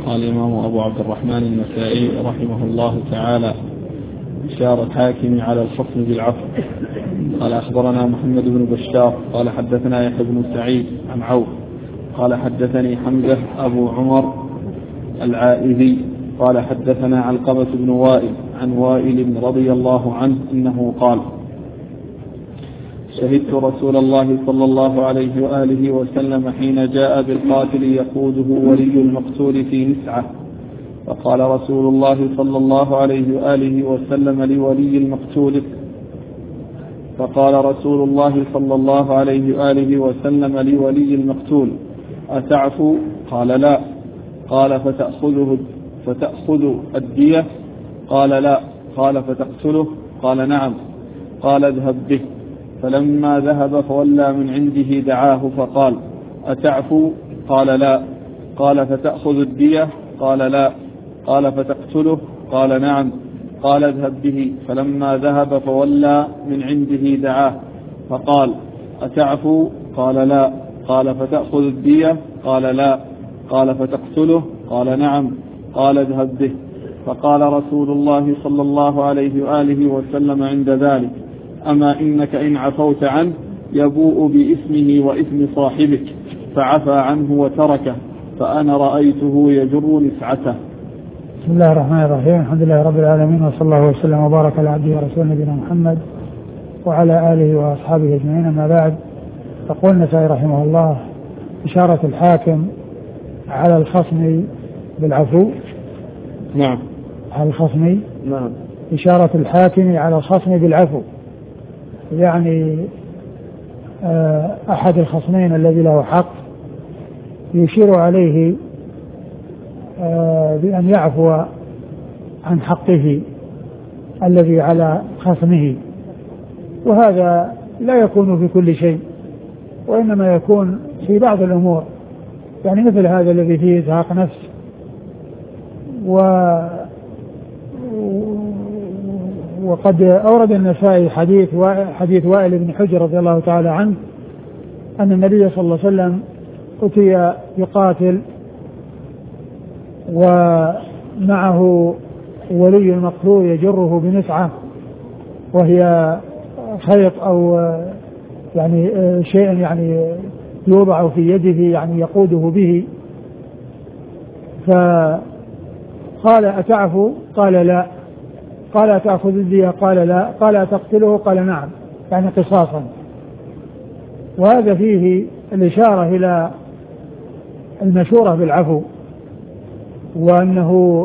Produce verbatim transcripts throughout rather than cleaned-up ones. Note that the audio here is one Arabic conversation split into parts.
قال الإمام أبو عبد الرحمن النسائي رحمه الله تعالى: إشارة الحاكم على الحكم بالعفو. قال أخبرنا محمد بن بشار قال حدثنا يحيى بن سعيد عن عوف قال حدثني حمزة أبو عمر العائذي قال حدثنا علقمة بن وائل عن وائل رضي الله عنه أنه قال: شهدت رسول الله صلى الله عليه وآله وسلم حين جاء بالقاتل يقوده ولي المقتول في نسعة، فقال رسول الله صلى الله عليه وآله وسلم لولي المقتول فقال رسول الله صلى الله عليه وآله وسلم لولي المقتول: أتعفو؟ قال: لا. قال: فتأخذه فتأخذ الدية؟ قال: لا. قال: فتقتله؟ قال: نعم. قال: اذهب به. فلما ذهب فولى من عنده دعاه فقال: أتعفو؟ قال: لا. قال: فتأخذ الدية؟ قال: لا. قال: فتقتله؟ قال: نعم. قال: اذهب به. فلما ذهب فولى من عنده دعاه فقال: أتعفو؟ قال: لا. قال: فتأخذ الدية؟ قال: لا. قال: فتقتله؟ قال: نعم. قال: اذهب به. فقال رسول الله صلى الله عليه وآله وسلم عند ذلك: أما إنك إن عفوت عنه يبوء بإثمه وإثم صاحبك، فعفى عنه وتركه، فأنا رأيته يجر نسعته. بسم الله الرحمن الرحيم. الحمد لله رب العالمين، وصلى الله وسلم وبارك على عبده ورسوله نبينا محمد وعلى آله وأصحابه أجمعين، أما بعد. يقول النسائي رحمه الله: إشارة الحاكم على الخصم بالعفو. نعم. على الخصم. نعم. إشارة الحاكم على الخصم بالعفو، يعني أحد الخصمين الذي له حق يشير عليه بأن يعفو عن حقه الذي على خصمه، وهذا لا يكون في كل شيء، وإنما يكون في بعض الأمور، يعني مثل هذا الذي فيه إزهاق نفس. و وقد أورد النسائي حديث حديث وائل بن حجر رضي الله تعالى عنه أن النبي صلى الله عليه وسلم أتي بقاتل ومعه ولي المقتول يجره بنسعة، وهي خيط أو يعني شيء يعني يوضع في يده يعني يقوده به، فقال: أتعفو؟ قال: لا. قال: أتأخذ الدية؟ قال: لا. قال: أتقتله؟ قال: نعم، يعني قصاصا. وهذا فيه الإشارة إلى المشورة بالعفو، وأنه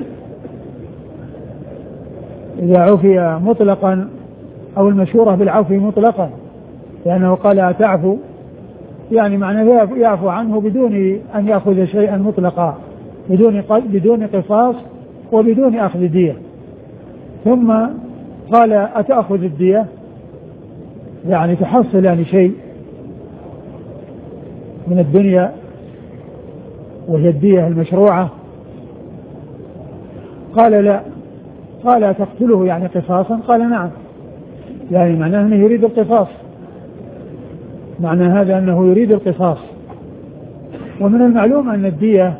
إذا عفي مطلقا أو المشورة بالعفو مطلقا، لأنه قال: أتعفو؟ يعني معنى يعفو عنه بدون أن يأخذ شيئا مطلقا، بدون بدون قصاص وبدون أخذ دية. ثم قال: أتأخذ الدية؟ يعني تحصل يعني شيء من الدنيا وهي الدية المشروعة. قال: لا. قال: تقتله يعني قصاصا؟ قال: نعم، يعني معناه أنه يريد القصاص، معنى هذا أنه يريد القصاص. ومن المعلوم أن الدية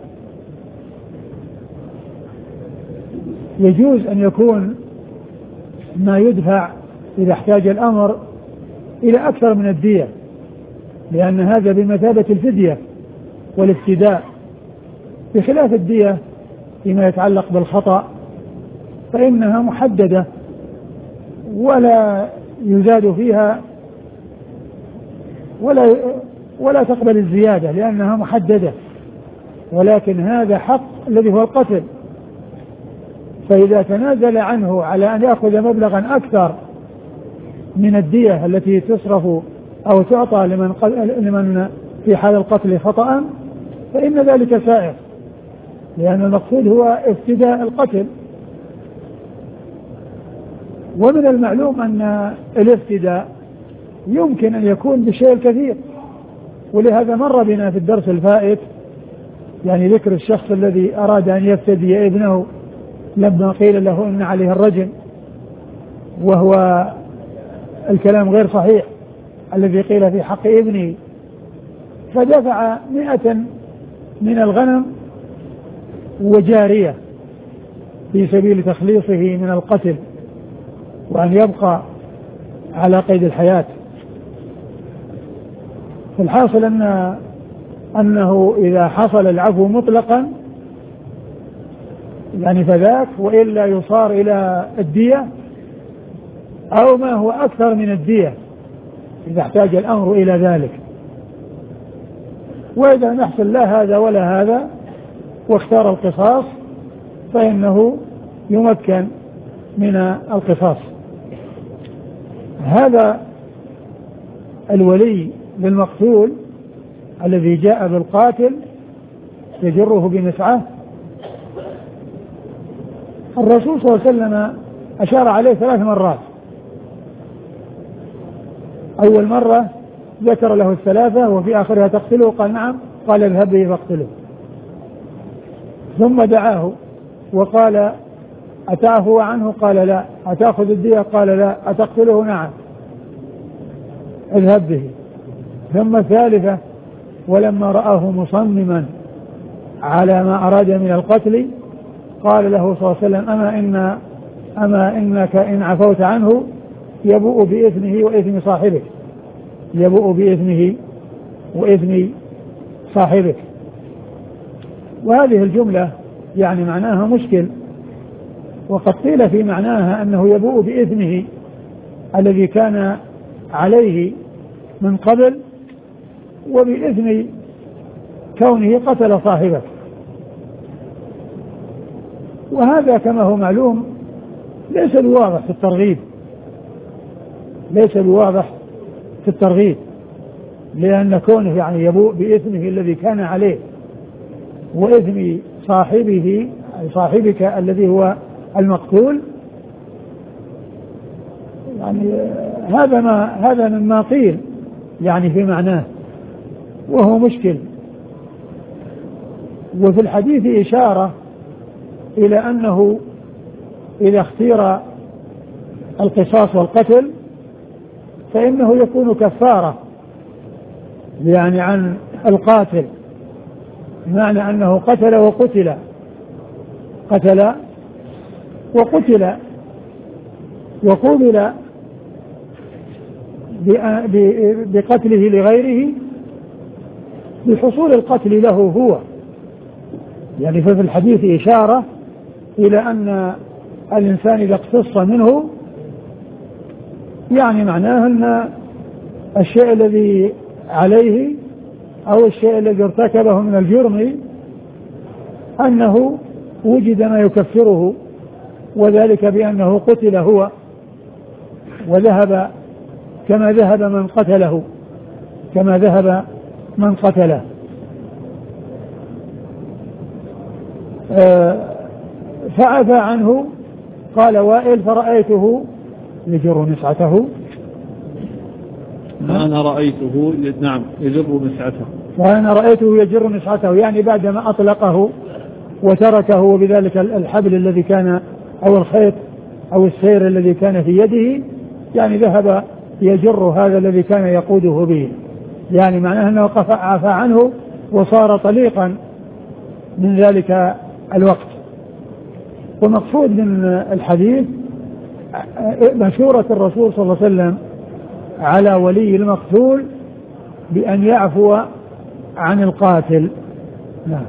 يجوز أن يكون ما يدفع إذا احتاج الأمر إلى أكثر من الدية، لأن هذا بمثابة الفدية والافتداء، بخلاف الدية فيما يتعلق بالخطأ فإنها محددة ولا يزاد فيها ولا ولا تقبل الزيادة لأنها محددة. ولكن هذا حق الذي هو القتل، فإذا تنازل عنه على أن يأخذ مبلغا أكثر من الدية التي تصرف أو تعطى لمن, لمن في حال القتل خطأ، فإن ذلك سائغ، لأن المقصود هو افتداء القتل. ومن المعلوم أن الافتداء يمكن أن يكون بشيء كثير، ولهذا مر بنا في الدرس الفائت يعني ذكر الشخص الذي أراد أن يفتدي ابنه لما قيل له إن عليه الرجم، وهو الكلام غير صحيح الذي قيل في حق ابنه، فدفع مئة من الغنم وجارية في سبيل تخليصه من القتل وأن يبقى على قيد الحياة. فالحاصل أن أنه إذا حصل العفو مطلقا يعني فذاك، وإلا يصار إلى الدية أو ما هو أكثر من الدية إذا احتاج الأمر إلى ذلك. وإذا نحصل لا هذا ولا هذا واختار القصاص فإنه يمكن من القصاص. هذا الولي للمقتول الذي جاء بالقاتل يجره بمسعاه، الرسول صلى الله عليه وسلم أشار عليه ثلاث مرات. أول مرة ذكر له الثلاثة وفي آخرها تقتله، قال نعم، قال اذهب به فاقتله. ثم دعاه وقال أتعفو عنه؟ قال لا. أتأخذ الدية؟ قال لا. أتقتله؟ نعم. اذهب به. ثم الثالثة ولما رآه مصمما على ما أراد من القتل قال له صلى الله عليه وسلم أما, إن أما إنك إن عفوت عنه يبوء بإثمه وإثم صاحبك، يبوء بإثمه وإثم صاحبك. وهذه الجملة يعني معناها مشكل، وقد قيل في معناها أنه يبوء بإثمه الذي كان عليه من قبل وبإثم كونه قتل صاحبه. وهذا كما هو معلوم ليس بواضح في الترغيب، ليس بواضح في الترغيب، لأن كونه يعني يبوء بإثمه الذي كان عليه وإثم صاحبه صاحبك الذي هو المقتول، يعني هذا ما هذا مما قيل يعني في معناه، وهو مشكل. وفي الحديث إشارة إلى أنه إذا اختير القصاص والقتل فإنه يكون كفارة يعني عن القاتل، بمعنى أنه قتل وقتل، قتل وقتل وقبل بقتله لغيره بحصول القتل له هو. يعني ففي الحديث إشارة إلى أن الإنسان إذا اقتص منه يعني معناه أن الشيء الذي عليه أو الشيء الذي ارتكبه من الجرم أنه وجد ما يكفره، وذلك بأنه قتل هو وذهب كما ذهب من قتله، كما ذهب من قتله. فعفى عنه. قال وائل فرأيته يجر نسعته، فأنا رأيته نعم يجر نسعته، فأنا رأيته يجر نسعته يعني بعدما أطلقه وتركه، وبذلك الحبل الذي كان أو الخيط أو السير الذي كان في يده يعني ذهب يجر هذا الذي كان يقوده به، يعني معناه أنه عفى عنه وصار طليقا من ذلك الوقت. ومقصود من الحديث مشورة الرسول صلى الله عليه وسلم على ولي المقتول بأن يعفو عن القاتل. نعم.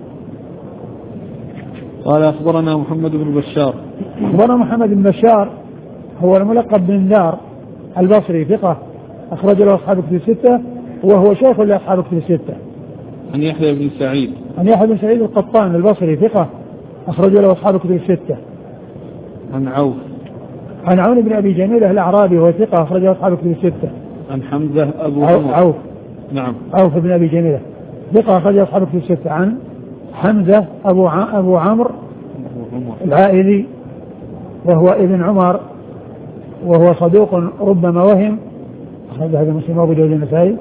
قال أخبرنا محمد بن بشار. أخبرنا محمد بن بشار هو الملقب بن دار البصري ثقة أخرج له أصحاب كتب الستة وهو شيخ لأصحاب كتب الستة. عن يحيى بن سعيد. عن يحيى بن سعيد القطان البصري ثقة أخرج له أصحاب كتب الستة. عن عوف. عن عون بن أبي جميلة الأعرابي وهو ثقة أخرج له أصحاب كتب الستة. عن حمزة أبو عمر. عوف. نعم. عوف بن أبي جميلة ثقة أخرج له أصحاب كتب الستة. عن حمزة أبو ع... أبو عمرو العائلي وهو ابن عمر وهو صدوق ربما وهم أخرج هذا مسلم وأبو داود النسائي.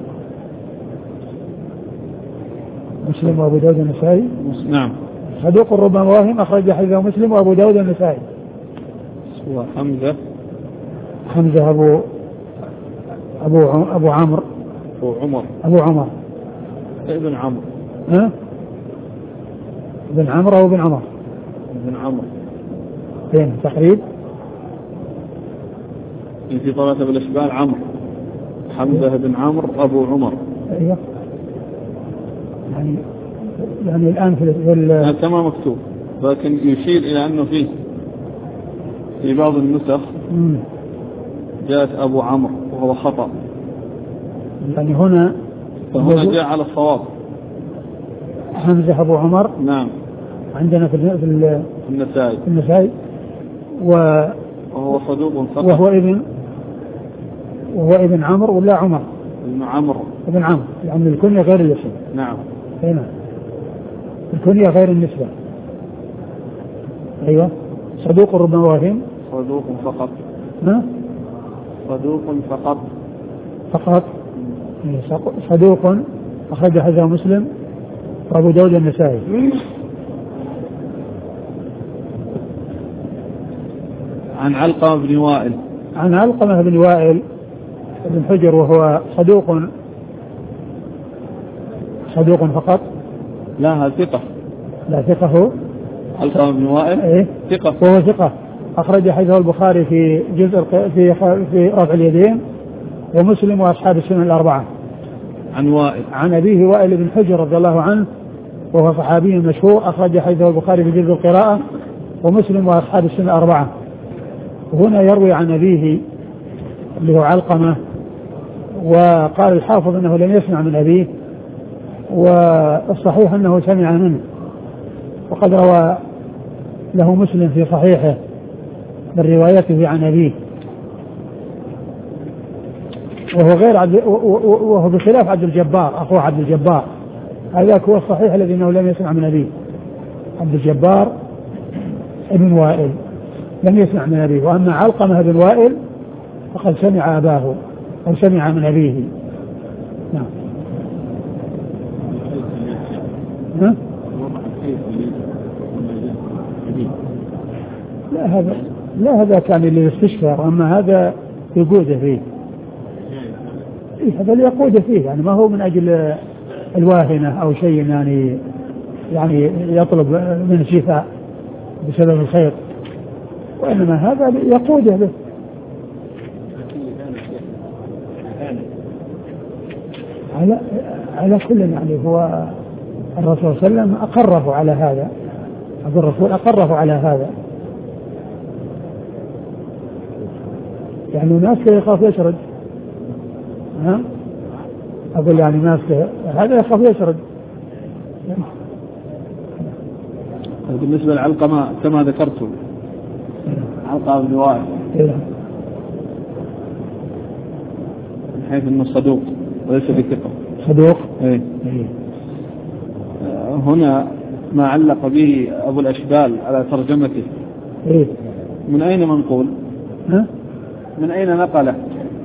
مسلم وأبو داود النسائي. نعم. صدوق ربما وهم أخرج حديثه مسلم وأبو داود النسائي. هو حمزة. حمزة أبو أبو أبو عمرو. أبو عمر. أبو عمر. ابن عمرو. ها؟ بن عمرو أو بن عمر؟ بن عمرو. فين تقريب؟ في طلبة بالإشبال عمرو حمزة بن عمرو أبو عمر. أيوة. يعني يعني الآن في ال كما مكتوب، لكن يشير إلى أنه فيه في بعض النسخ جاءت أبو عمرو وهو خطأ. يعني هنا فهنا جاء على الصواب حمزة أبو عمر. نعم. عندنا في النسائي النسائي وهو صدوق فقط. وهو ابن وهو ابن عمرو ولا عمر؟ ابن عمرو. ابن عمرو يعني الكنية غير الاسم. نعم. هنا الكنية غير النسبة. أيوة. صدوق ربما واهم. صدوق فقط. ها؟ صدوق فقط. فقط. صدوق أخرج حديثه مسلم وأبو داود النسائي. عن علقمة بن وائل. عن علقمة بن وائل بن حجر وهو صدوق صدوق فقط. لا ثقة. لا ثقة. علقمة بن وائل إيه؟ ثقة. وهو ثقة أخرج حديثه البخاري في جزء في في رفع اليدين ومسلم وأصحاب السنن الأربعة. عن وائل عن أبيه وائل بن حجر رضي الله عنه وهو صحابي مشهور أخرج حديثه البخاري في جزء القراءة ومسلم وأصحاب السنن الأربعة. هنا يروي عن أبيه اللي هو علقمة، وقال الحافظ أنه لم يسمع من أبيه، والصحيح أنه سمع منه، وقد روى له مسلم في صحيحه من روايته عن أبيه، وهو غير عبد وهو بخلاف عبد الجبار أخوه عبد الجبار، هذا هو الصحيح الذي أنه لم يسمع من أبيه. عبد الجبار ابن وائل لم يسمع من أبيه، وأما علقمة بن وائل فقد سمع أباه أو سمع من أبيه. نعم. ها؟ لا هذا لا هذا كان للاستشفاء، وأما هذا يقود فيه. هذا اللي يقود فيه يعني ما هو من أجل الواهنة أو شيء يعني يعني يطلب من الشفاء بسبب الخير، وإنما هذا يقوده به. على على كل يعني هو الرسول صلى الله عليه وسلم أقره على هذا، أبو الرسول أقره على هذا، يعني الناس يخاف يشرد. ها أقول يعني الناس هذا يخاف يشرد. بالنسبة للعلقمة كما ذكرت علقمة بن وائل من حيث انه صدوق وليس بثقة. صدوق. ايه. ايه. هنا ما علق به ابو الاشبال على ترجمته. ايه. من اين منقول؟ ها؟ من اين نقله؟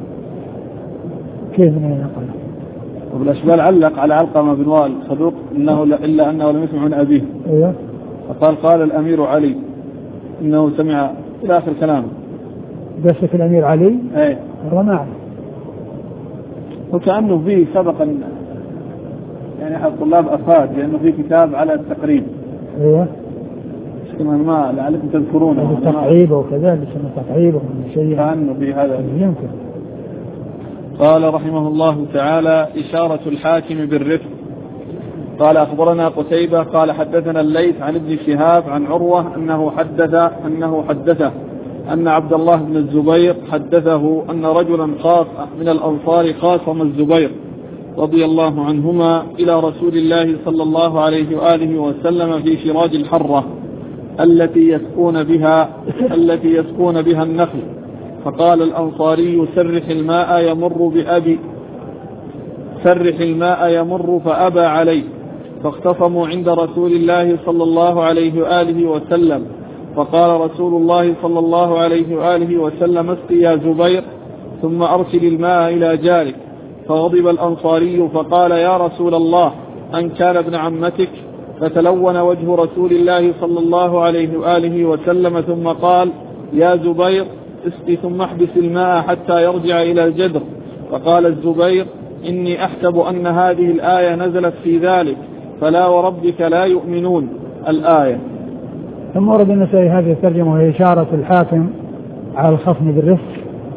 كيف من اين نقله؟ ابو الاشبال علق على علقمة بن وائل صدوق انه الا انه لم يسمع من ابيه. ايوه. فقال قال الامير علي انه سمع الى اخر كلامه. بس في الامير علي؟ ايه. والله ما اعرف. وكأنه فيه سبقا يعني أحد الطلاب أفاد لأنه في كتاب على التقريب. ايوه. كمان ما لعلكم تذكرونه. التقريب وكذا اسمه تقريب ومن شيء. كأنه في هذا. يمكن. قال رحمه الله تعالى إشارة الحاكم بالرفق. قال أخبرنا قتيبة قال حدثنا الليث عن ابن شهاب عن عروة أنه حدث أنه حدثه أن عبد الله بن الزبير حدثه أن رجلا خاص من الأنصار خاصم الزبير رضي الله عنهما إلى رسول الله صلى الله عليه وآله وسلم في شراج الحرة التي يسقون بها التي يسقون بها النخل، فقال الأنصاري سرح الماء يمر بأبي سرح الماء يمر فأبى عليه، فاختصموا عند رسول الله صلى الله عليه وآله وسلم، فقال رسول الله صلى الله عليه وآله وسلم اسق يا زبير ثم أرسل الماء إلى جارك، فغضب الأنصاري فقال يا رسول الله أن كان ابن عمتك، فتلون وجه رسول الله صلى الله عليه وآله وسلم ثم قال يا زبير اسق ثم احبس الماء حتى يرجع إلى الجدر، فقال الزبير إني أحسب أن هذه الآية نزلت في ذلك، فلا وربك لا يؤمنون الآية. ثم ورد النسائي هذه الترجمة وهي إشارة الحاكم على الخصم بالرفق.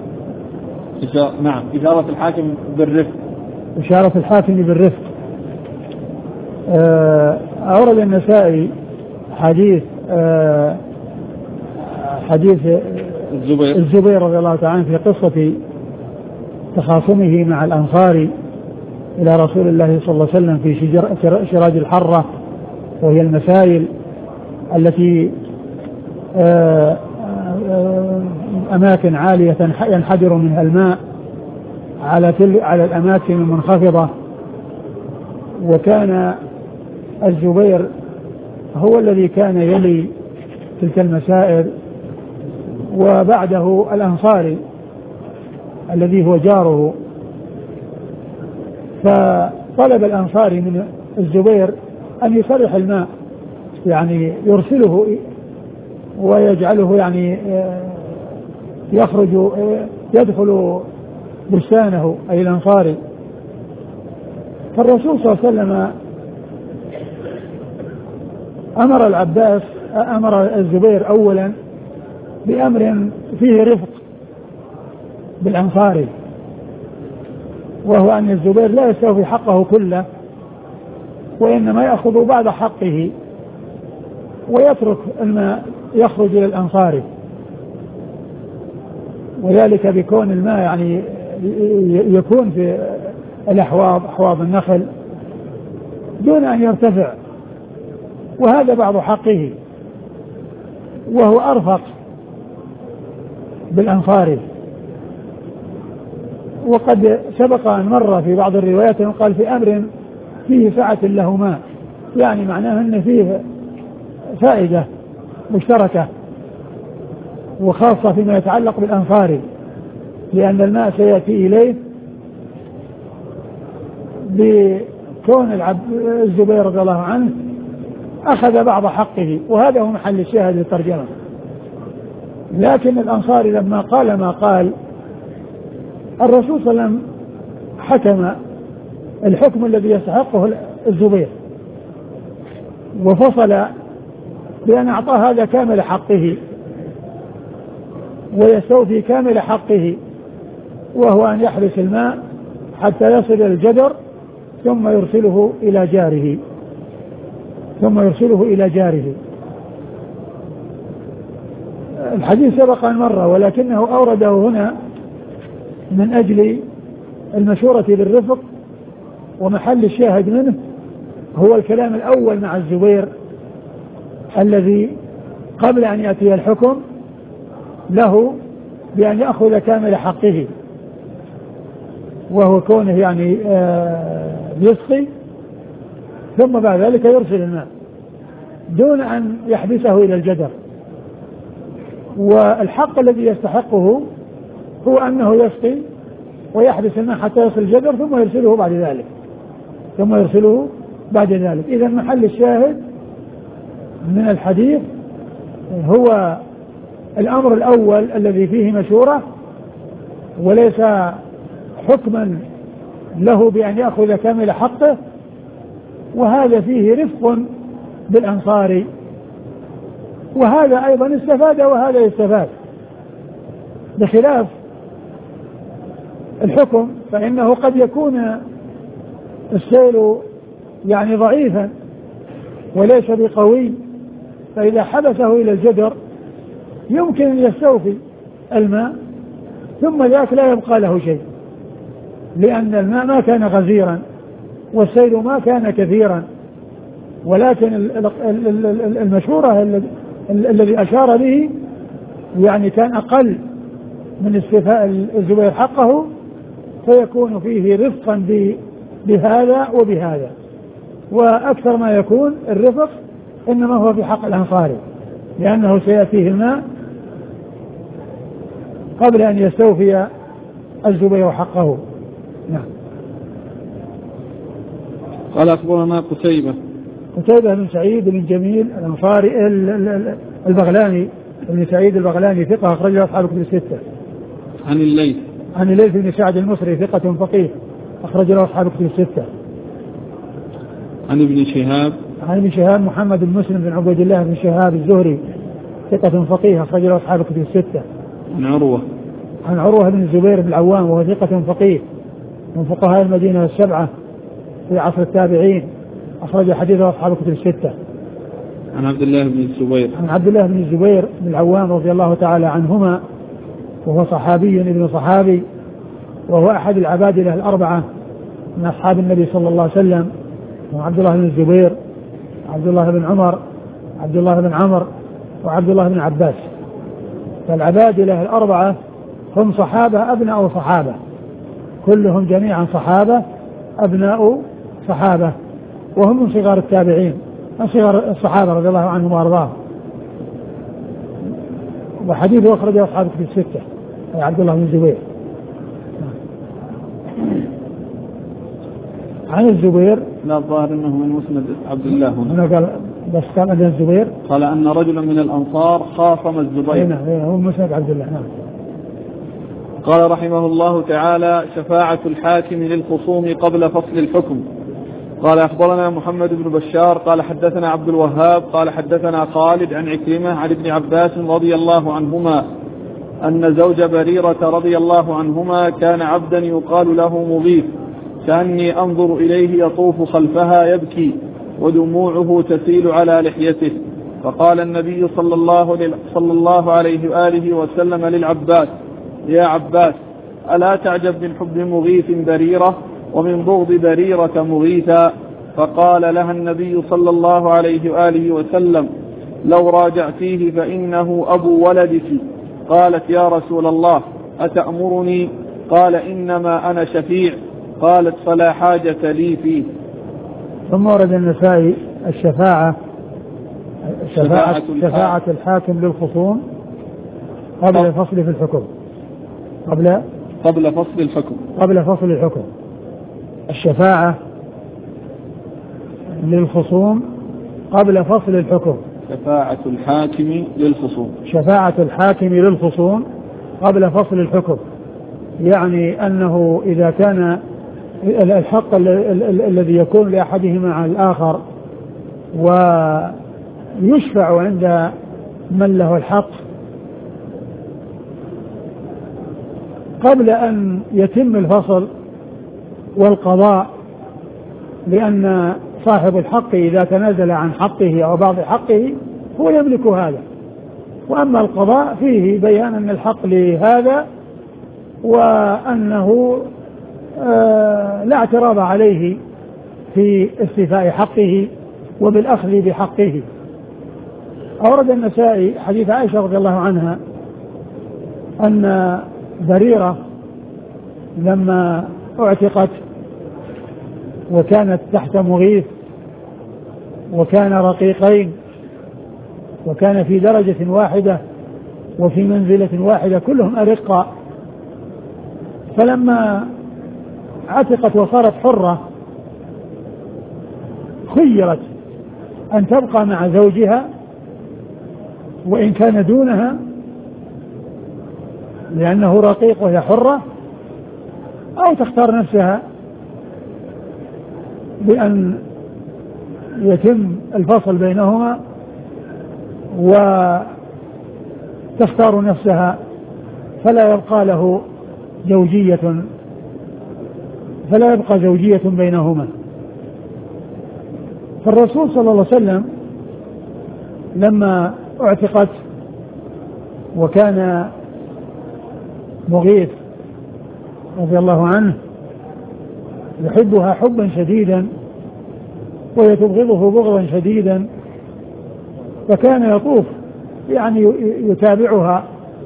نعم إشارة الحاكم بالرفق. إشارة الحاكم بالرفق. أورد النسائي حديث حديث الزبير, الزبير رضي الله تعالى عنه في قصة تخاصمه مع الأنصاري إلى رسول الله صلى الله عليه وسلم في شراج الحرة، وهي المسائل التي أماكن عالية ينحدر منها الماء على على الأماكن المنخفضة. وكان الزبير هو الذي كان يلي تلك المسائل، وبعده الأنصاري الذي هو جاره. فطلب الأنصاري من الزبير أن يصرح الماء، يعني يرسله ويجعله يعني يخرج يدخل بستانه أي الأنصاري. فالرسول صلى الله عليه وسلم أمر العباس أمر الزبير أولا بأمر فيه رفق بالأنصاري، وهو أن الزبير لا يستوفي حقه كله، وإنما يأخذ بعض حقه ويترك الماء يخرج إلى الأنصاري، وذلك بكون الماء يعني يكون في الأحواض أحواض النخل دون أن يرتفع، وهذا بعض حقه، وهو أرفق بالأنصاري. وقد سبق أن مر في بعض الروايات قال في أمر فيه سعة لهما، يعني معناه أن فيه فائدة مشتركة وخاصة فيما يتعلق بالأنصاري، لأن الماء سيأتي إليه بكون الزبير رضي الله عنه أخذ بعض حقه، وهذا هو محل الشاهد للترجمة. لكن الأنصاري لما قال ما قال، الرسول صلى الله عليه وسلم حكم الحكم الذي يستحقه الزبير، وفصل بأن أعطاه هذا كامل حقه ويستوفي كامل حقه، وهو أن يحبس الماء حتى يصل إلى الجدر ثم يرسله إلى جاره ثم يرسله إلى جاره. الحديث سبق أن مر، ولكنه أورده هنا من أجل المشورة بالرفق، ومحل الشاهد منه هو الكلام الأول مع الزبير الذي قبل أن يأتي الحكم له بأن يأخذ كامل حقه، وهو كونه يعني يسقي ثم بعد ذلك يرسل الماء دون أن يحبسه إلى الجدر. والحق الذي يستحقه هو أنه يسقي ويحبس الماء حتى يصل الجدر ثم يرسله بعد ذلك ثم يرسله بعد ذلك. إذا محل الشاهد من الحديث هو الأمر الأول الذي فيه مشورة، وليس حكما له بأن يأخذ كامل حقه، وهذا فيه رفق بالأنصار، وهذا أيضا استفاد وهذا يستفاد، بخلاف الحكم فإنه قد يكون السيل يعني ضعيفا وليس بقوي، فإذا حبسه إلى الجدر يمكن أن يستوفي الماء ثم ذاك لا يبقى له شيء، لأن الماء ما كان غزيرا والسيل ما كان كثيرا. ولكن المشورة الذي أشار به يعني كان أقل من استيفاء الزبير حقه، فيكون فيه رفقا بهذا وبهذا، وأكثر ما يكون الرفق إنما هو في حق الأنصاري، لأنه سيأتيه الماء قبل أن يستوفي الزبير حقه. نعم. قال أخبرنا قتيبة قتيبة بن سعيد بن جميل الأنصاري البغلاني بن سعيد البغلاني ثقة أخرج له أصحاب الكتب الستة. عن الليث عن الليث بن سعد المصري ثقة فقيه أخرج له أصحاب الكتب الستة. عن ابن شهاب عن ابن شهاب محمد بن مسلم بن عبيد الله بن شهاب الزهري ثقة فقيه أخرج له أصحاب الكتب الستة. عن عروة عن عروة بن الزبير بن العوام وهو ثقة فقيه من فقهاء المدينة السبعة في عصر التابعين أخرج حديثه أصحاب الكتب الستة. عن عبد الله بن الزبير عن عبد الله بن الزبير بن العوام رضي الله تعالى عنهما وهو صحابي ابن صحابي وهو أحد العبادلة الأربعة من أصحاب النبي صلى الله عليه وسلم، وعبد الله بن الزبير، عبد الله بن عمر، عبد الله بن عمر، وعبد الله بن عباس. فالعبادلة الأربعة هم صحابة أبناء صحابة، كلهم جميعا صحابة أبناء صحابة، وهم من صغار التابعين من صغار الصحابة رضي الله عنهم وأرضاهم. وحديثه أخرجه أصحاب الكتب الستة عبد الله بن الزبير. عن الزبير لا الظاهر انه من مسند عبد الله هنا قال بس قال عن الزبير قال ان رجلا من الانصار خاصم الزبير. نعم هو مسند عبد الله. نعم. قال رحمه الله تعالى: شفاعة الحاكم للخصوم قبل فصل الحكم. قال أخبرنا محمد بن بشار قال حدثنا عبد الوهاب قال حدثنا خالد عن عكرمة عن ابن عباس رضي الله عنهما أن زوج بريرة رضي الله عنهما كان عبدا يقال له مغيث، كأني أنظر إليه يطوف خلفها يبكي ودموعه تسيل على لحيته. فقال النبي صلى الله, صلى الله عليه وآله وسلم للعباس: يا عباس، ألا تعجب من حب مغيث بريرة ومن بغض بريرة مغيثا؟ فقال لها النبي صلى الله عليه وآله وسلم: لو راجعتيه فإنه أبو ولدك. قالت: يا رسول الله أتأمرني؟ قال: إنما أنا شفيع. قالت: فلا حاجة لي فيه. ثم ورد النسائي الشفاعة شفاعة, شفاعة الحاكم للخصوم قبل الفصل في الحكم قبل قبل فصل الحكم قبل فصل الحكم الشفاعة للخصوم قبل فصل الحكم. شفاعة الحاكم للخصوم شفاعة الحاكم للخصوم قبل فصل الحكم، يعني أنه إذا كان الحق الذي يكون لأحدهما على الآخر ويشفع عند من له الحق قبل أن يتم الفصل والقضاء، لأن صاحب الحق إذا تنازل عن حقه أو بعض حقه هو يملك هذا، وأما القضاء فيه بيان أن الحق لهذا وأنه آه لا اعتراض عليه في استيفاء حقه وبالأخذ بحقه. أورد النسائي حديث عائشة رضي الله عنها أن بريرة لما اعتقت وكانت تحت مغيث وكان رقيقين وكان في درجة واحدة وفي منزلة واحدة كلهم أرقاء، فلما عتقت وصارت حرة خيرت أن تبقى مع زوجها وإن كان دونها لأنه رقيق وهي حرة، أو تختار نفسها بأن يتم الفصل بينهما وتختار نفسها فلا يبقى له زوجية فلا يبقى زوجية بينهما. فالرسول صلى الله عليه وسلم لما اعتقت وكان مغيث رضي الله عنه يحبها حبا شديدا ويتبغضه بغضا شديدا، فكان يطوف يعني يتابعها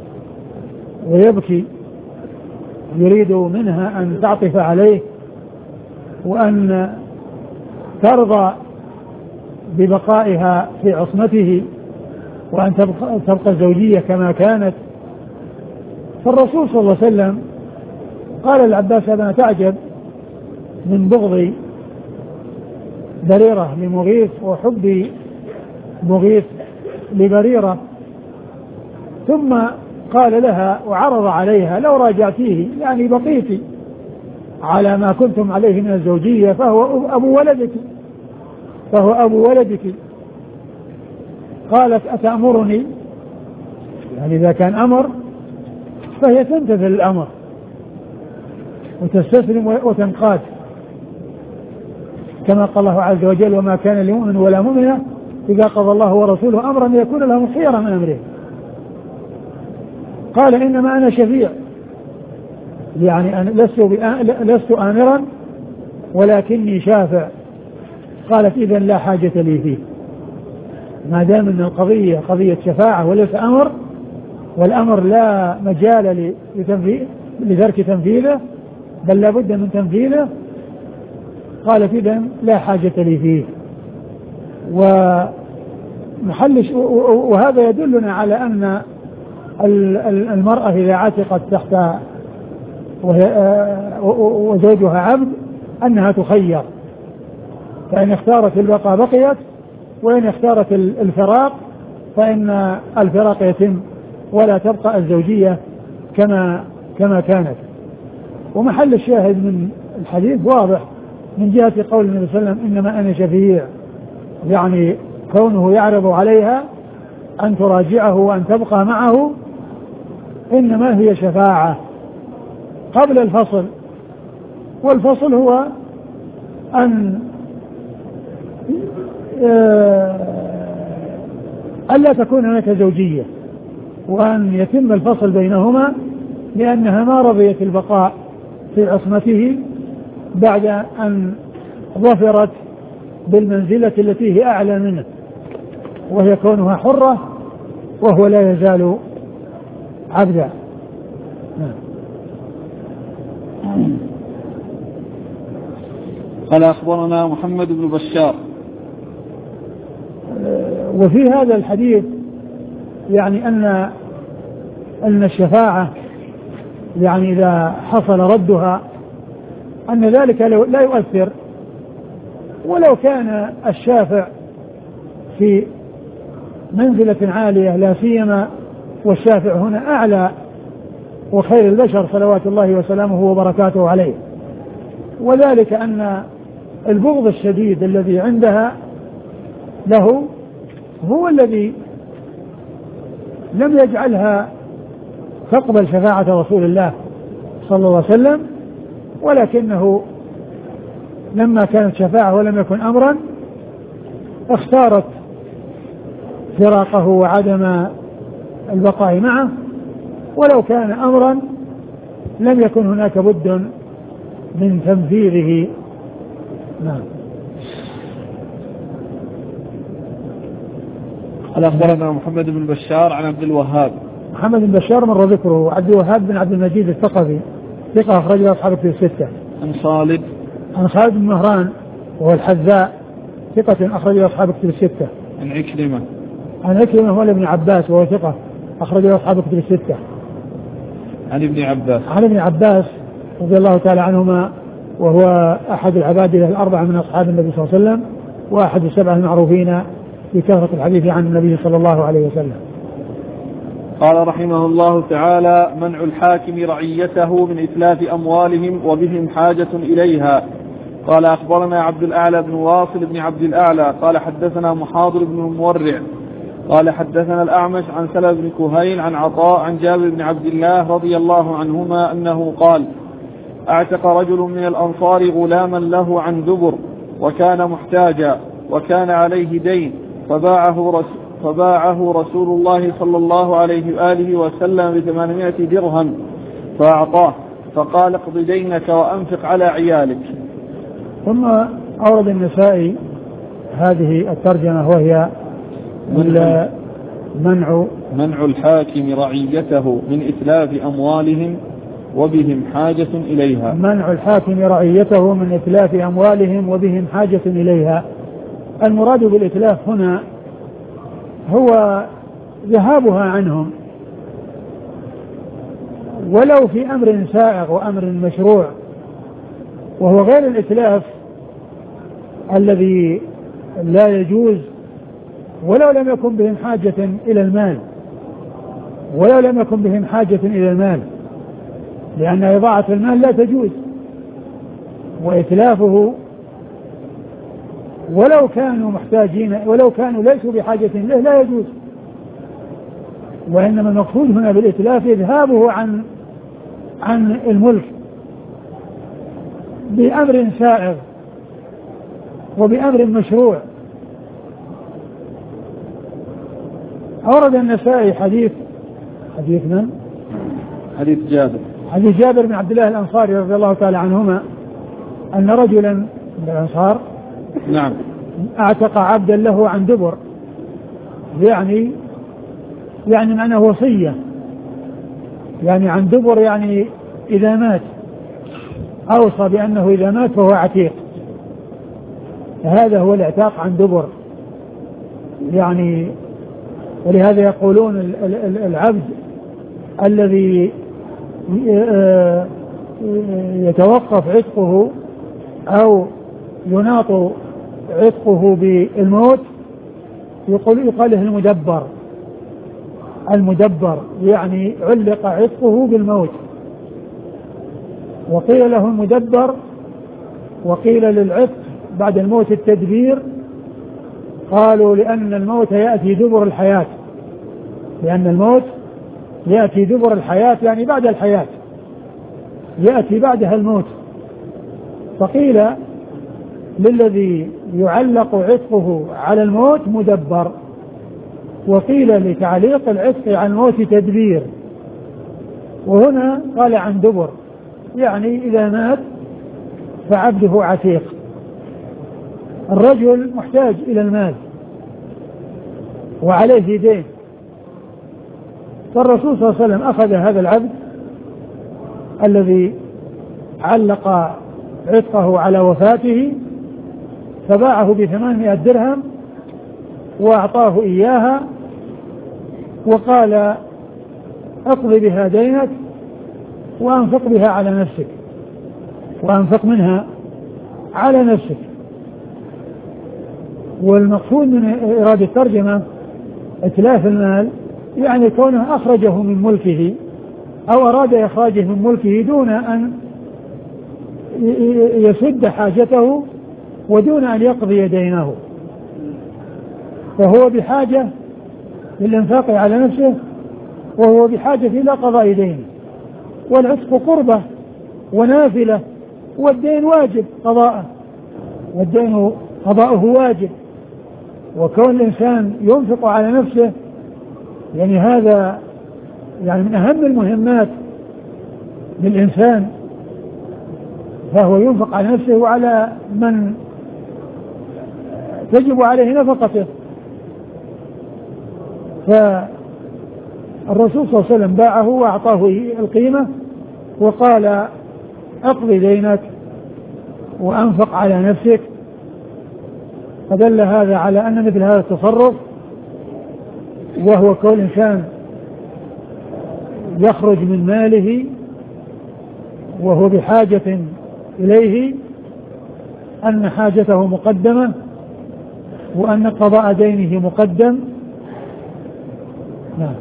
ويبكي يريد منها أن تعطف عليه وأن ترضى ببقائها في عصمته وأن تبقى, تبقى الزوجية كما كانت. فالرسول صلى الله عليه وسلم قال العباس: أنا تعجب من بغض بريرة لمغيث وحب مغيث لبريرة، ثم قال لها وعرض عليها: لو راجعتيه يعني بقيتي على ما كنتم عليه من الزوجية فهو أبو ولدك. فهو أبو ولدك. قالت أتأمرني، يعني إذا كان أمر فهي تمتثل الأمر وتستسلم وتنقاد، كما قال الله عز وجل وما كان لمؤمن ولا مؤمنة إذا قضى الله ورسوله أمرا يكون لهم خيرا من أمره. قال إنما أنا شفيع، يعني أنا لست, لست آمرا ولكني شافع. قالت إذن لا حاجة لي فيه، ما دام أن القضية قضية شفاعة وليس أمر، والأمر لا مجال لترك تنفيذه بل لا بد من تنفيذه، قالت إذن لا حاجة لي فيه. ومحلش وهذا يدلنا على أن المرأة إذا عتقت تحت وزوجها عبد أنها تخير، فإن اختارت البقاء بقيت، وإن اختارت الفراق فإن الفراق يتم ولا تبقى الزوجية كما كما كانت. ومحل الشاهد من الحديث واضح من جهة قول النبي صلى الله عليه وسلم إنما أنا شفيع، يعني كونه يعرض عليها أن تراجعه وأن تبقى معه إنما هي شفاعة قبل الفصل. والفصل هو أن ألا تكون هناك زوجية وأن يتم الفصل بينهما، لأنها ما رضيت البقاء في عصمته بعد أن ظفرت بالمنزلة التي هي أعلى منه، وهي كونها حرة وهو لا يزال عبدا. قال أخبرنا محمد بن بشار. وفي هذا الحديث يعني أن أن الشفاعة يعني إذا حصل ردها أن ذلك لا يؤثر، ولو كان الشافع في منزلة عالية، لا سيما والشافع هنا أعلى وخير البشر صلوات الله وسلامه وبركاته عليه، وذلك أن البغض الشديد الذي عندها له هو الذي لم يجعلها تقبل شفاعة رسول الله صلى الله عليه وسلم، ولكنه لما كانت شفاعة ولم يكن أمرا اختارت فراقه وعدم البقاء معه، ولو كان أمرا لم يكن هناك بد من تنفيذه. نعم. قال أخبرنا محمد بن بشار عن عبد الوهاب. محمد بن بشار مر ذكره. عبد الوهاب بن عبد المجيد الثقفي ثقة أخرجه أصحاب كتب الستة. عن خالد عن خالد بن مهران وهو الحذاء ثقة أخرجه أصحاب كتب الستة. عن عكرمة عن عكرمة هو ابن عباس وهو ثقة أخرجه أصحاب كتب الستة. عن ابن عباس عن ابن عباس رضي الله تعالى عنهما، وهو أحد العبادلة الأربعة من أصحاب النبي صلى الله عليه وسلم، وأحد السبعة المعروفين بكثرة الحديث عن النبي صلى الله عليه وسلم. قال رحمه الله تعالى: منع الحاكم رعيته من إتلاف أموالهم وبهم حاجة إليها. قال أخبرنا عبد الأعلى بن واصل بن عبد الأعلى قال حدثنا محاضر بن المورع قال حدثنا الأعمش عن سلمة بن كهيل عن عطاء عن جابر بن عبد الله رضي الله عنهما أنه قال: أعتق رجل من الأنصار غلاما له عن دبر وكان محتاجا وكان عليه دين، فباعه رسول فباعه رسول الله صلى الله عليه وآله وسلم بثمانمائة درهم فأعطاه، فقال: اقض دينك وأنفق على عيالك. ثم أورد النسائي هذه الترجمة وهي منع منع منع الحاكم رعيته من إتلاف أموالهم وبهم حاجة إليها. منع الحاكم رعيته من إتلاف أموالهم وبهم حاجة إليها. المراد بالإتلاف هنا هو ذهابها عنهم، ولو في أمر سائغ وأمر مشروع، وهو غير الإتلاف الذي لا يجوز ولو لم يكن بهم حاجة إلى المال ولو لم يكن بهم حاجة إلى المال لأن إضاعة المال لا تجوز، وإتلافه ولو كانوا محتاجين ولو كانوا ليسوا بحاجة له لا يجوز. وإنما المقصود هنا بالإتلاف إذهابه عن عن الملك بأمر سائغ وبأمر مشروع. أورد النسائي حديث حديث من؟ حديث جابر حديث جابر بن عبد الله الأنصاري رضي الله تعالى عنهما أن رجلا من الأنصار نعم اعتق عبدا له عن دبر، يعني يعني معناه وصية، يعني عن دبر يعني إذا مات أوصى بأنه إذا مات فهو عتيق. هذا هو الاعتاق عن دبر يعني. ولهذا يقولون العبد الذي يتوقف عتقه أو يناط عتقه بالموت يقول يقال له المدبر. المدبر يعني علق عتقه بالموت. وقيل له المدبر وقيل للعتق بعد الموت التدبير، قالوا لأن الموت يأتي دبر الحياة، لأن الموت يأتي دبر الحياة يعني بعد الحياة، يأتي بعدها الموت. فقيل للذي يعلق عتقه على الموت مدبر، وقيل لتعليق العتق على الموت تدبير. وهنا قال عن دبر يعني إذا مات فعبده عتيق. الرجل محتاج إلى المال وعليه دين، فالرسول صلى الله عليه وسلم أخذ هذا العبد الذي علق عتقه على وفاته فباعه بثمانمائة درهم وأعطاه إياها وقال اقضي بها دينك وأنفق بها على نفسك، وأنفق منها على نفسك. والمقصود من إرادة الترجمة إتلاف المال يعني كونه أخرجه من ملكه أو أراد إخراجه من ملكه دون أن يسد حاجته ودون أن يقضي دينه، فهو بحاجة للإنفاق على نفسه وهو بحاجة إلى قضاء دينه. والعتق قربة ونافلة والدين واجب قضاءه، والدين قضاؤه واجب. وكون الإنسان ينفق على نفسه يعني هذا يعني من أهم المهمات للإنسان، فهو ينفق على نفسه وعلى من تجب عليه نفقته. فالرسول صلى الله عليه وسلم باعه وأعطاه القيمة وقال اقضي دينك وأنفق على نفسك. فدل هذا على أن مثل هذا التصرف وهو كل إنسان يخرج من ماله وهو بحاجة إليه أن حاجته مقدمة وأن قضاء دينه مقدم. نعم.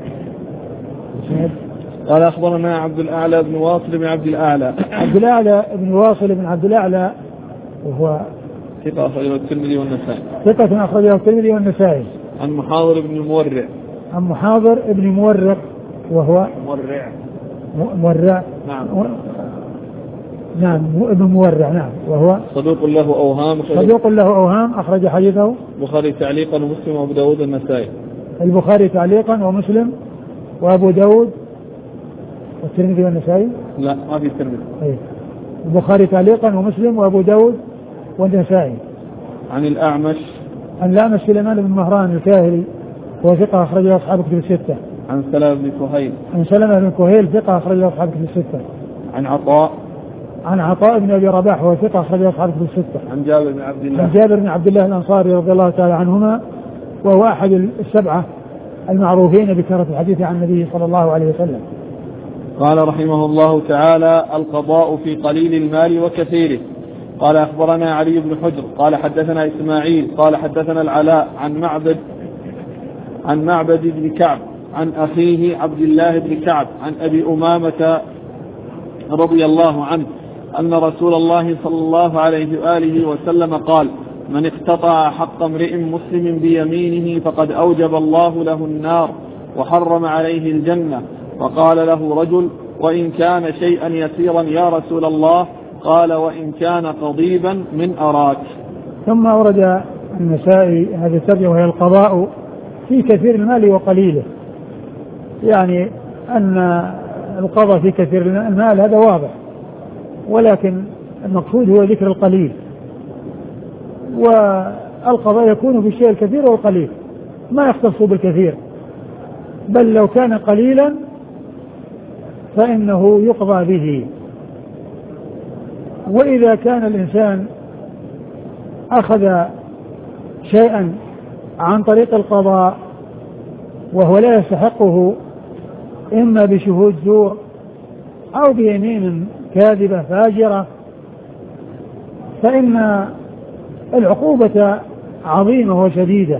قال أخبرنا عبد الأعلى بن واصل بن عبد الأعلى عبد الأعلى بن واصل بن عبد الأعلى وهو ثقة أخرجه الترمذي والنسائي ثقة أخرجه الترمذي والنسائي عن محاضر بن المورع عن محاضر بن مورع وهو مورع مورع نعم نعم ابن مورع نعم وهو صدوق له أوهام صدوق له أوهام أخرج حديثه البخاري تعليقا ومسلم وأبو داود النسائي البخاري تعليقا ومسلم وأبو داود والترمذي والنسائي لا ما في الترمذي طيب البخاري تعليقا ومسلم وأبو داود والنسائي. عن الأعمش عن الأعمش سليمان بن مهران الكاهلي وهو ثقة أخرجه أصحاب كتب الستة. عن سلمة بن كهيل عن سلمة بن كهيل ثقة أخرجه أصحاب كتب الستة. عن عطاء عن عطاء بن أبي رباح وهو ثقة أخرجه أصحاب كتب الستة. عن جابر بن عبد الله عن جابر بن عبد الله الأنصاري رضي الله تعالى عنهما وهو أحد السبعة المعروفين بكثرة الحديث عن النبي صلى الله عليه وسلم. قال رحمه الله تعالى القضاء في قليل المال وكثيره. قال أخبرنا علي بن حجر قال حدثنا إسماعيل قال حدثنا العلاء عن معبد عن معبد بن كعب عن أخيه عبد الله بن كعب عن أبي أمامة رضي الله عنه أن رسول الله صلى الله عليه وآله وسلم قال من اقتطع حق امرئ مسلم بيمينه فقد أوجب الله له النار وحرم عليه الجنة. فقال له رجل: وإن كان شيئا يسيرا يا رسول الله؟ قال: وإن كان قضيبا من أراك. ثم أورد النسائي هذه الترجمة وهي القضاء في كثير المال وقليله، يعني أن القضاء في كثير المال هذا واضح، ولكن المقصود هو ذكر القليل، والقضاء يكون بالشيء الكثير والقليل، ما يختص بالكثير، بل لو كان قليلا فإنه يقضى به. وإذا كان الإنسان أخذ شيئا عن طريق القضاء وهو لا يستحقه، إما بشهود زور أو بيمين كاذبة فاجرة، فإن العقوبة عظيمة وشديدة.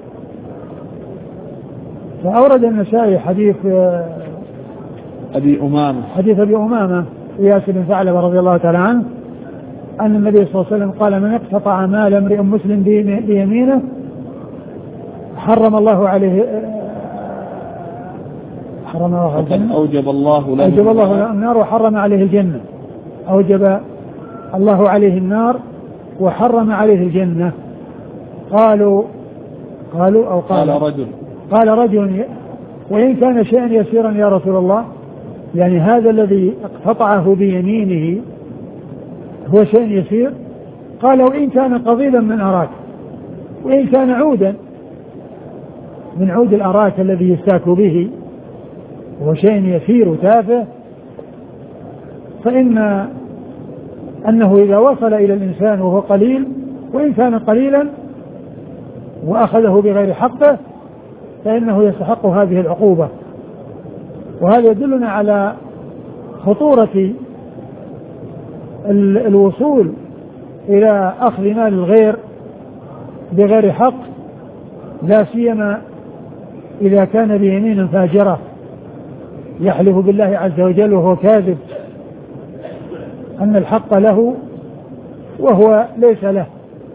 فأورد النسائي حديث أبي أمامة حديث أبي أمامة إياس بن ثعلبة رضي الله تعالى عنه أن النبي صلى الله عليه وسلم قال: من اقتطع مال امرئ مسلم بيمينه حرم الله عليه حرم الله الجنة أوجب الله له أوجب الله له النار وحرم عليه الجنة أوجب الله عليه النار وحرم عليه الجنة. قالوا قالوا أو قال, قال رجل قال رجل: وإن كان شيئا يسيرا يا رسول الله؟ يعني هذا الذي اقتطعه بيمينه هو شيء يسير؟ قال: وإن كان قضيبا من أراك، وإن كان عودا من عود الأراك الذي يستاك به هو شيء يسير وتافه، فإن أنه إذا وصل إلى الإنسان وهو قليل، وإن كان قليلا وأخذه بغير حقه، فإنه يستحق هذه العقوبة. وهذا يدلنا على خطورة الوصول إلى أخذ مال الغير بغير حق، لا سيما إذا كان بيمين فاجرة يحلف بالله عز وجل وهو كاذب أن الحق له وهو ليس له.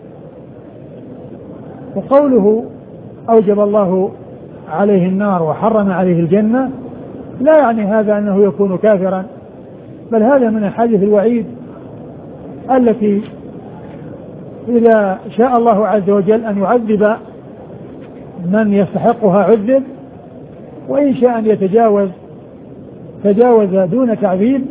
وقوله أوجب الله عليه النار وحرم عليه الجنة لا يعني هذا أنه يكون كافرا، بل هذا من أحاديث الوعيد التي إذا شاء الله عز وجل أن يعذب من يستحقها عذب، وإن شاء أن يتجاوز تجاوز دون تعذيب،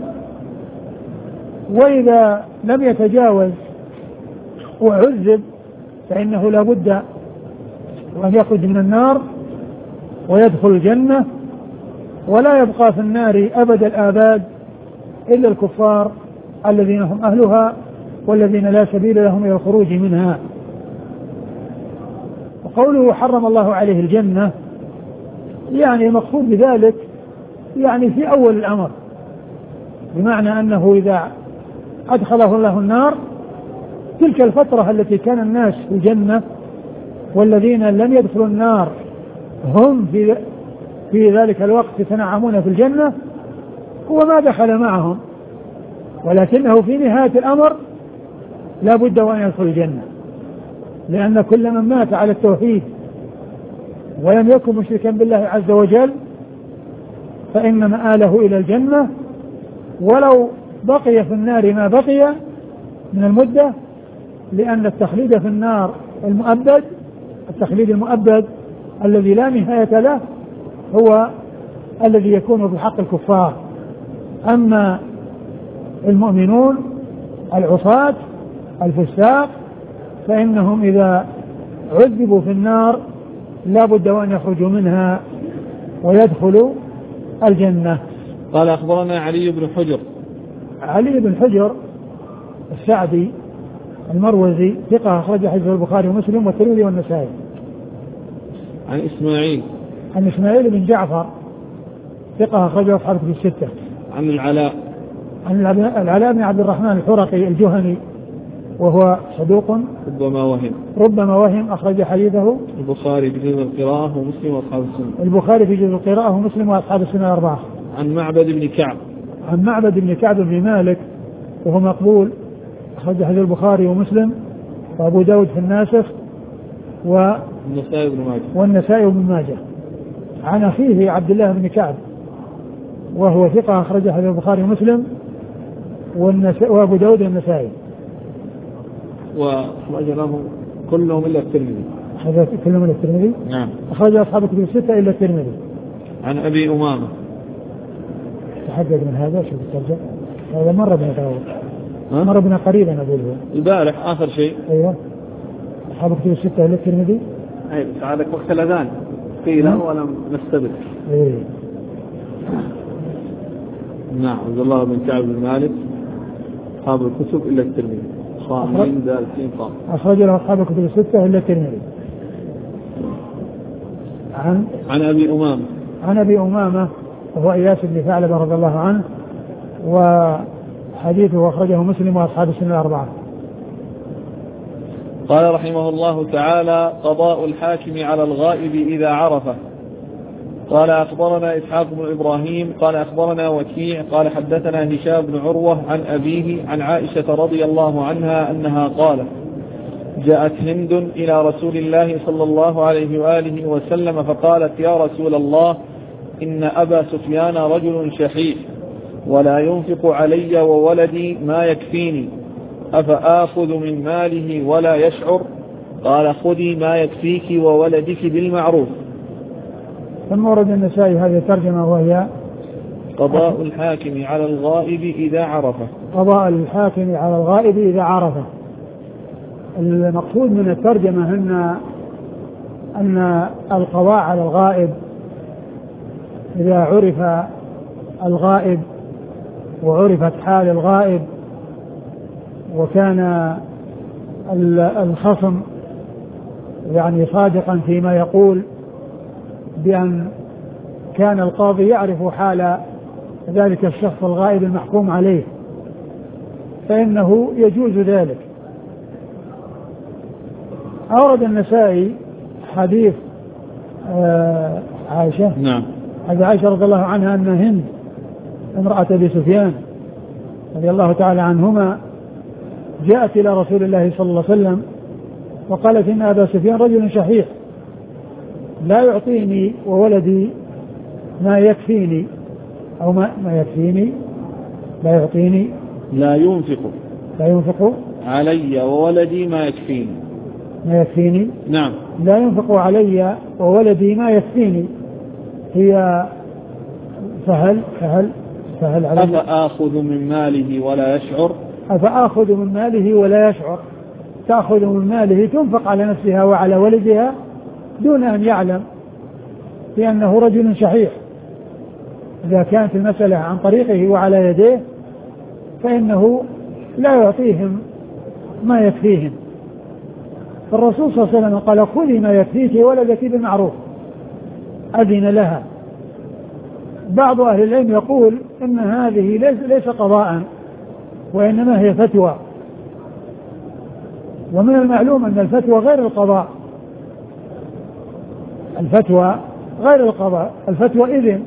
وإذا لم يتجاوز وعذب فإنه لا بد أن يخرج من النار ويدخل الجنة، ولا يبقى في النار أبد الآباد إلا الكفار الذين هم أهلها والذين لا سبيل لهم إلى الخروج منها. وقوله حرم الله عليه الجنة يعني المقصود بذلك يعني في أول الأمر، بمعنى أنه إذا أدخله الله النار تلك الفترة التي كان الناس في الجنة والذين لم يدخلوا النار هم في في ذلك الوقت يتنعمون في الجنة، هو ما دخل معهم، ولكنه في نهاية الأمر لا بد وأن يدخل الجنة، لأن كل من مات على التوحيد ولم يكن مشركا بالله عز وجل فإن مآله إلى الجنة، ولو بقي في النار ما بقي من المدة، لأن التخليد في النار المؤبد التخليد المؤبد الذي لا نهاية له هو الذي يكون في حق الكفار. أما المؤمنون العصاة الفساق فإنهم إذا عذبوا في النار لا بد وأن يخرجوا منها ويدخلوا الجنة. قال أخبرنا علي بن حجر. علي بن حجر السعدي المروزي ثقة أخرج حديث البخاري ومسلم والترمذي والنسائي. عن إسماعيل عن إسماعيل بن جعفر ثقة أخرجه أصحاب في الستة. عن العلاء عن العلاء بن عبد الرحمن الحرقي الجهني وهو صدوق ربما وهم ربما وهم أخرج حديثه البخاري في جزء القراءة ومسلم وأصحاب السنة. البخاري في جزء القراءة ومسلم وأصحاب السنة الأربعة. عن معبد بن كعب عن معبد بن كعب بن مالك وهو مقبول أخرج حديث البخاري ومسلم وأبو داود في الناسخ و النسائي بن ماجه والنسائي بن ماجه عن أخيه عبد الله بن كعب وهو ثقة أخرجه حديث البخاري ومسلم وأبو داود النسائي وأخرجه كلهم إلا الترمذي. هذا كلهم إلا الترمذي. نعم. أخرج أصحاب الكتب الستة إلا الترمذي. عن أبي أمامة. تحدد من هذا شوف الترجمة هذا مرة بنا تراوح مرة بنا قريبا أقوله البارح آخر شيء. أيوة أصحاب الكتب الستة إلا الترمذي. أي بس هذا وقت الأذان قيل ولم نستبد. أيه. نعم. عبد الله بن كعب بن مالك أصحاب الكتب إلا الترمذي. خامين دال سين قام. أخرج له أصحاب الكتب الستة إلا الترمذي. عن عن أبي أمامة. عن أبي أمامة وهو إياس بن ثعلبة رضي الله عنه وحديثه أخرجه مسلم وأصحاب السنة الأربعة. قال رحمه الله تعالى: قضاء الحاكم على الغائب إذا عرفه. قال أخبرنا إسحاق بن إبراهيم قال أخبرنا وكيع قال حدثنا هشام بن عروة عن أبيه عن عائشة رضي الله عنها أنها قالت: جاءت هند إلى رسول الله صلى الله عليه وآله وسلم فقالت: يا رسول الله، إن أبا سفيان رجل شحيح ولا ينفق علي وولدي ما يكفيني، أفآخذ من ماله ولا يشعر؟ قال: خذي ما يكفيك وولدك بالمعروف. ثم ورد النسائي هذه الترجمة وهي قضاء الحاكم على الغائب إذا عرفه. قضاء الحاكم على الغائب إذا عرفه. المقصود من الترجمة أن أن القضاء على الغائب إذا عرف الغائب وعرفت حال الغائب وكان الخصم يعني صادقا فيما يقول بأن كان القاضي يعرف حال ذلك الشخص الغائب المحكوم عليه فإنه يجوز ذلك. أورد النسائي حديث آه عائشة. نعم. حديث عائشة رضي الله عنها أن هند امرأة أبي سفيان رضي الله تعالى عنهما جاءت إلى رسول الله صلى الله عليه وسلم وقالت: إن أبا سفيان رجل شحيح لا يعطيني وولدي ما يكفيني أو ما, ما يكفيني لا يعطيني لا ينفق لا ينفق علي وولدي ما يكفيني ما يكفيني نعم. لا ينفق علي وولدي ما يكفيني هي فهل فهل فهل علي أفآخذ من ماله ولا يشعر أفآخذ من ماله ولا يشعر تأخذ من ماله تنفق على نفسها وعلى ولدها دون أن يعلم لأنه رجل شحيح. إذا كانت المسألة عن طريقه وعلى يديه فإنه لا يعطيهم ما يكفيهم. فالرسول صلى الله عليه وسلم قال: خذي ما يكفيك ولدك بالمعروف. أذن لها. بعض أهل العلم يقول إن هذه ليس, ليس قضاء وإنما هي فتوى، ومن المعلوم أن الفتوى غير القضاء. الفتوى غير القضاء. الفتوى إذن،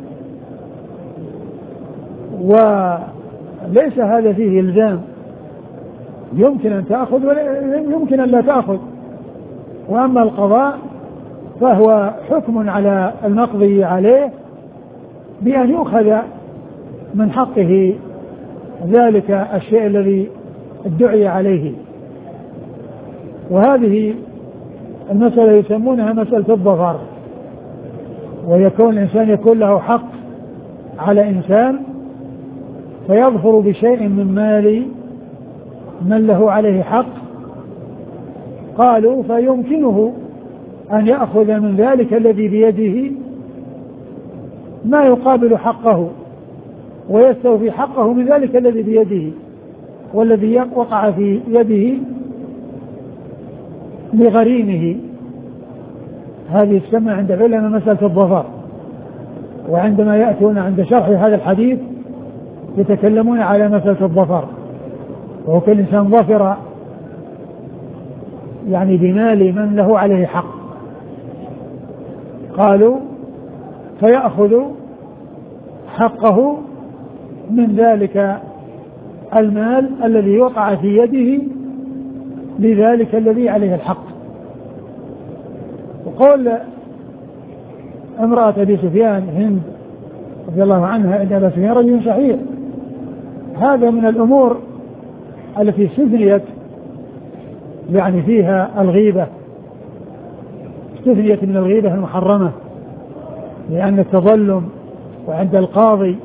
وليس هذا فيه إلزام، يمكن أن تأخذ ويمكن أن لا تأخذ. وأما القضاء فهو حكم على المقضي عليه بأن يؤخذ من حقه ذلك الشيء الذي ادعي عليه. وهذه المسألة يسمونها مسألة الظفر، ويكون الإنسان يكون له حق على إنسان فيظفر بشيء من مال من له عليه حق، قالوا فيمكنه أن يأخذ من ذلك الذي بيده ما يقابل حقه ويستوفي حقه من ذلك الذي بيده، والذي وقع في يده لغريمه. هذه تسمى عند العلماء مسألة الظفر. وعندما يأتون عند شرح هذا الحديث يتكلمون على مسألة الظفر، وهو كل إنسان ظفر يعني بمال من له عليه حق. قالوا فيأخذ حقه من ذلك المال الذي وقع في يده لذلك الذي عليه الحق. وقول امرأة أبي سفيان هند رضي الله عنها إن أبا سفيان رجل شحيح، هذا من الأمور التي استثنيت يعني فيها الغيبة، استثنيت من الغيبة المحرمة، لأن التظلم وعند القاضي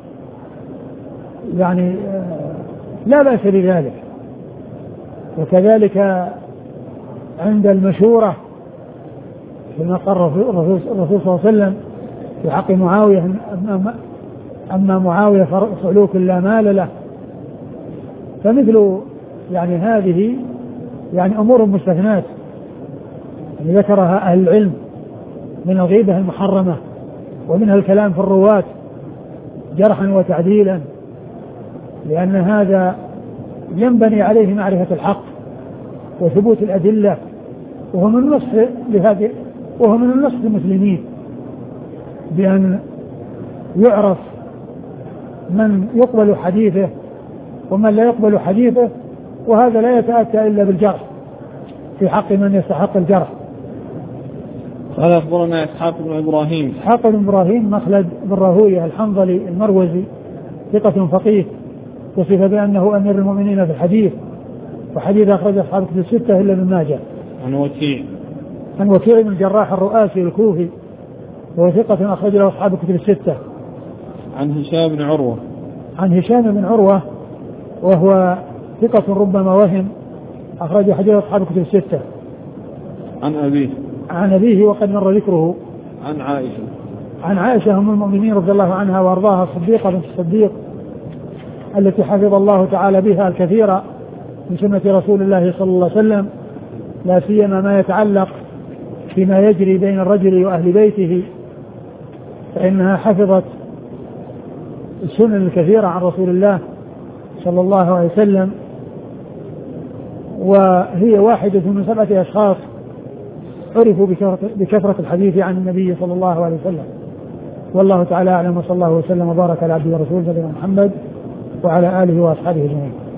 يعني لا بأس بذلك، وكذلك عند المشورة كما قال الرسول صلى الله عليه وسلم في حق معاوية: أما معاوية فصعلوك لا مال له. فمثل يعني هذه يعني أمور مستثنات يعني ذكرها أهل العلم من الغيبة المحرمة، ومنها الكلام في الرواة جرحا وتعديلا، لأن هذا ينبني عليه معرفة الحق وثبوت الأدلة، وهو من النصح لهذه وهو من النصح للمسلمين بأن يعرف من يقبل حديثه ومن لا يقبل حديثه، وهذا لا يتأتى إلا بالجرح في حق من يستحق الجرح. قال أخبرنا إسحاق بن إبراهيم إسحاق بن إبراهيم مخلد بن راهويه الحنظلي المروزي ثقة فقيه، وصف بأنه أمير المؤمنين في الحديث، وحديث أخرج أصحاب كتب الستة إلا ابن ماجه. عن وكيع عن وكيع بن الجراح الرؤاسي الكوفي وهو ثقة أخرج له أصحاب كتب الستة. عن هشام بن عروة عن هشام بن عروة وهو ثقة ربما وهم، أخرج حديث أصحاب كتب الستة. عن أبيه عن أبيه وقد مر ذكره. عن عائشة عن عائشة أم المؤمنين رضي الله عنها وأرضاها، الصديقة بنت الصديق التي حفظ الله تعالى بها الكثير من سنة رسول الله صلى الله عليه وسلم، لا سيما ما يتعلق فيما يجري بين الرجل وأهل بيته، فإنها حفظت السنن الكثيرة عن رسول الله صلى الله عليه وسلم، وهي واحدة من سبعة أشخاص عرفوا بكثرة الحديث عن النبي صلى الله عليه وسلم. والله تعالى أعلم، وصلى الله وسلم وبارك على عبده ورسوله نبينا محمد وعلى آله وأصحابه أجمعين.